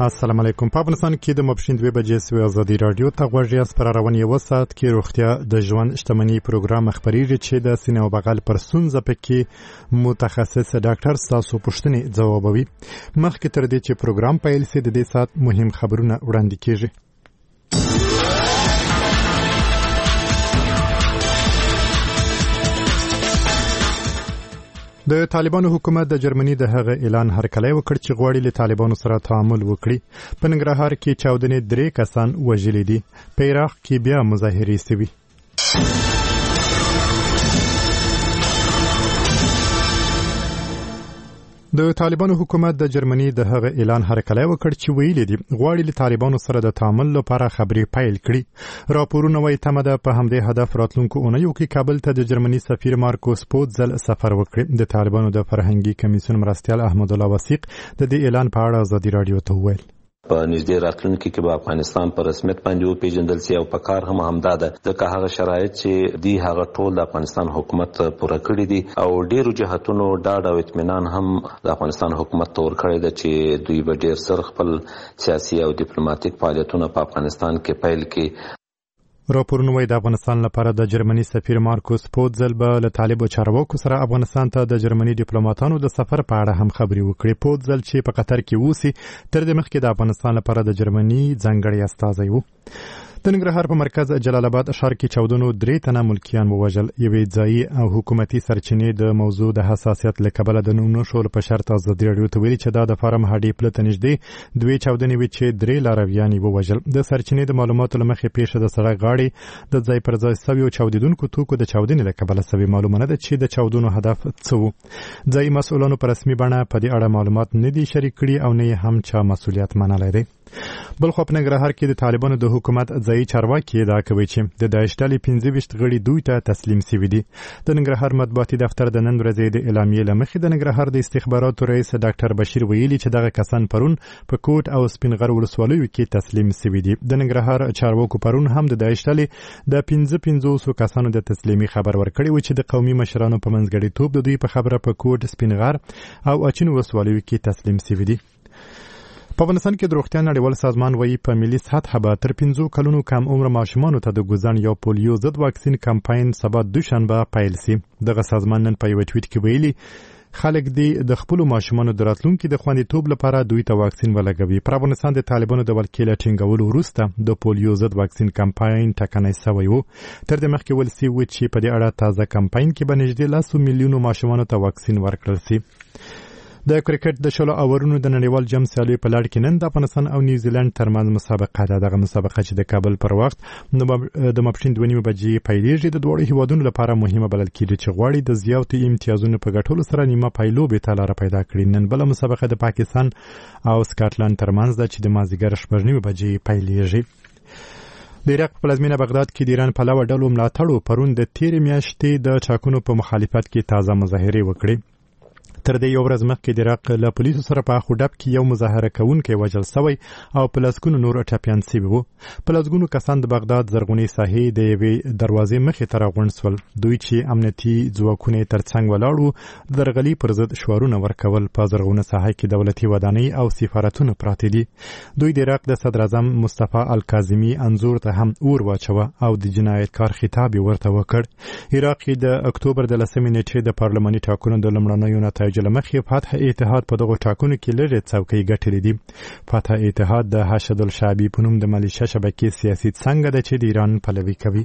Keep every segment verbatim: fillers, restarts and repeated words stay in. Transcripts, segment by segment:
السلام علیکم. په افغانستان کې د ماپښین دوه بجې سوی ازادي رادیو ته غوږ یاست. پر روان یو ساعت کې روغتیا د ژوند شتمنۍ پروګرام خبرېږي چې د سینې او بغل پر ستونزه پکې متخصص ډاکټر ستاسو پوښتنې ځوابوي. مخکې تر دې چې پروګرام پیل شي د دې ساعت مهم خبرونه وړاندې کیږي. د طالبانو حکومت د جرمني د هغه اعلان هرکلی وکړ چې غواړي له طالبانو سره تعامل وکړي. په ننګرهار کې چاودنې درې کسان وژلي دي. په عراق کې بیا مظاهرې سوي. د طالبانو حکومت د جرمني د هغه اعلان هرکلی وکړ چې ویلي دي غواړي له طالبانو سره د تعامل لپاره خبرې پیل کړي. راپورونه وايي تمه ده په همدې هدف راتلونکو اونیو کې کابل ته د جرمني سفیر مارکوس پوتزل سفر وکړي. د طالبانو د فرهنګي کمیسیون مرستیال احمد الله وثیق د دې اعلان په اړه ازادي رادیو ته وویل. په نږدې راتلونکي کې به افغانستان په رسمیت باندې وپېژندل شي او په کار هم همدا ده ځکه هغه شرایط چې دی هغه ټول د افغانستان حکومت پوره کړی دي او ډېرو جهتونو ډاډ او اطمینان هم د افغانستان حکومت ته ورکړی ده چې دوی به ډېر ژر خپل سیاسي او ډیپلوماټیک فعالیتونه په افغانستان کې پیل کړي. راپورونه وايي د افغانستان لپاره د جرمني سفیر مارکوس پوتزل به له طالبو چارواکو سره افغانستان ته د جرمني ډیپلوماټانو د سفر په اړه هم خبرې وکړي. پوتزل چې په قطر کې اوسي تر دې مخکې د افغانستان لپاره د جرمني ځانګړی استازی و. د ننګرهار په مرکز جلال آباد ښار کې چاودنو درې تنه ملکیان ووژل. یوې ځایي او حکومتي سرچینې د موضوع د حساسیت له کبله د نوم نښولو په شرط ازادي راډیو ته ویلي چې دا د فارم هډې پله ته نږدې دوې چاودنې وې چې درې لارویان یې ووژل. د سرچینې د معلوماتو له مخې پیښه د سړک غاړې د ځای پر ځای سویو چاودېدونکو توکو د چاودنې له کبله سوې. معلومه نه ده چې د چاودنو هدف څه و. ځایي مسؤلانو په رسمي بڼه په دې اړه معلومات نه دي شریک کړي او نه یې هم چا مسؤلیت منلی دی. بلخو په ننګرهار کې د طالبانو د حکومت ځایي چارواکي ادعا کوي چې د داعش ډلې پنځه ویشت غړي دوی ته تسلیم سوي دي. د ننګرهار مطبوعاتي دفتر د نن ورځې د اعلامیې له مخې د ننګرهار د استخباراتو رئیس ډاکټر بشیر ویلي چې دغه کسان پرون په کوټ او سپینغر ولسوالیو کې تسلیم سوي دي. د ننګرهار چارواکو پرون هم د داعش ډلې د پنځه پنځوسو کسانو د تسلیمي خبر ورکړی و چې د قومي مشرانو په منځګړیتوب د دوی په خبره په کوټ سپینغر او اچین ولسوالیو کې تسلیم سوي دي. په افغانستان کې د روغتیا نړیوال سازمان وایي په ملي سطحه به تر پنځو کلونو کم عمر ماشومانو ته د ګوزن یا پولیو ضد واکسین کمپاین سبا دوشنبه پیل شي. دغه سازمان نن په یو ټویټ کې ویلي خلک دې د خپلو ماشومانو د راتلونکي د خوندیتوب لپاره دوی ته واکسین ولګوي. پر افغانستان د طالبانو د ولکې له ټینګولو وروسته د پولیو ضد واکسین کمپاین ټکنی سوی و. تر دې مخکې ویل سوي و چې په دې اړه تازه کمپاین کې به نږدې لسو میلیونو ماشومانو ته واکسین ورکړل شي. د کرکټ د شلو اورونو د نړیوال جام سیالیو په لړ کې نن د افغانستان او نیوزیلند ترمنځ مسابقه ده. دغه مسابقه چې د کابل پر وخت د ماپښین دوه نیمې بجې پیلېږي د دواړو هیوادونو لپاره مهمه بلل کېږي چې غواړي د زیاتو امتیازونو په ګټلو سره نیمه پایلوبې ته لاره پیدا کړي. نن بله مسابقه د پاکستان او سکاټلند ترمنځ ده چې د مازدیګر شپږ نیمې بجې پیلېږي. د عراق په پلازمینه بغداد کې د ایران پلوه ډلو ملاتړو پرون د تېرې میاشتې د ټاکنو په مخالفت کې تازه مظاهرې وکړې. تر دې یو ورځ مخکې د عراق له پولیسو سره په اخو ډب کې یو مظاهره کوونکی وژل سوی او په لسګونو نور ټپیان سوي وو. په لسګونو کسان د بغداد زرغونې ساحې د یوې دروازې مخې ته راغونډ سول. دوی چې امنیتي ځواکونه یې تر څنګ ولاړ وو د درغلي پر ضد شعارونه ورکول. په زرغونه ساحه کې دولتي ودانۍ او سفارتونه پراته دي. دوی د عراق د صدر اعظم مصطفی الکاظمي انځور ته هم اور واچوه او د جنایتکار خطاب یې ورته وکړ. عراق د اکتوبر د لسمې نیټې د پارلماني ټاکنو د لومړنیو نتایجو له مخې فتح اتحاد په دغو ټاکنو کې لږې څوکۍ ګټلې دي. فتح اتحاد د حشد الشعبي په نوم د ملیشه شبکې سیاسي څنګه ده چې د ایران پلوي کوي.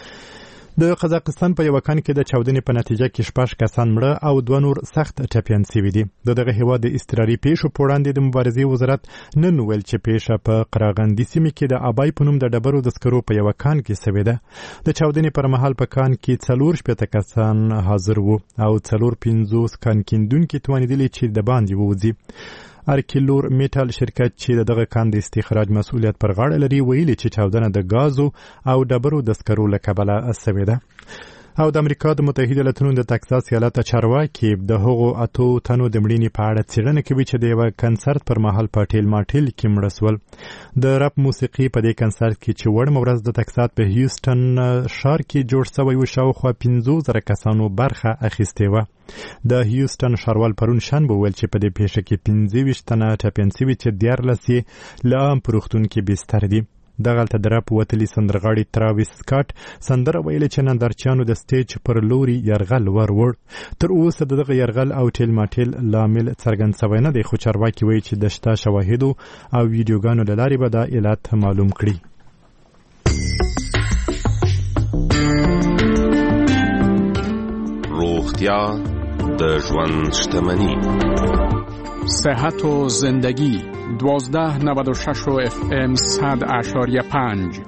د قزاقستان په یو کان کې د چاودنې په نتیجه کې شپږ کسان مړه او دوه نور سخت ټپیان سوي دي. د دغه هیواد د اضطراري پیښو په وړاندې د مبارزې وزارت نن ویل چې پیښه په قراغندي سیمې کې د ابای په نوم د ډبرو د سکرو په یو کان کې سوې ده. د چاودنې پر مهال په کان کې څلور شپېته کسان حاضر وو او څلور پنځوس کان کیندونکي توانېدلي چې د باندې ووځي. ارکیلور میټال شرکت چې دغه کان د استخراج مسؤلیت پر غاړه لري ویلي چې چاودنه د غازو او ډبرو د سکرو له کبله سوې ده. او د امریکا د متحده ایالاتونو د تکساس ایالت چارواکي د هغو اتو تنو د مړینې په اړه څېړنه کوي چې د یو کنسرت پر مهال په ټیل ماټیل کې مړه شول. د رپ موسیقي په دې کنسرت کې چې وړمه ورځ د تکساس په هیوستن ښار کې جوړ شوی و شاوخوا پنځوس زره کسانو برخه اخیستې وه. د هیوستن ښاروال پرون شنبه وویل چې په دې پیښه کې پنځه ویشت تنه ټپیان سوي چې دیارلس یې له عام په روغتون کې بستر دي. دغلته د رپ وتلي سندرغاړي تراویس سکاټ سندره ویلې چې نندارچیانو د سټیج پر لوري یرغل ور وړ. تر اوسه د دغه یرغل او ټیل ماټیل لامل څرګند شوی نه دی، خو چارواکي وایي چې د شته شواهدو او ویډیوګانو له لارې به دا علت معلوم کړي. روغتیا د ژوند شتمني. صحت و زندگی دوازده نود و شش و اف ام صد اشاریه پنج.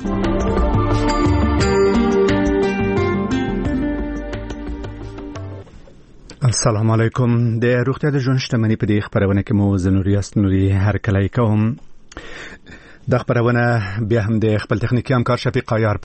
السلام علیکم. د روغتیا د ژوند شتمني په دې خبرونه کې مو زنوري استنوري هرکلی کوم. د خبرونه بیا هم د خپل تخنیکی همکار شفیق قایار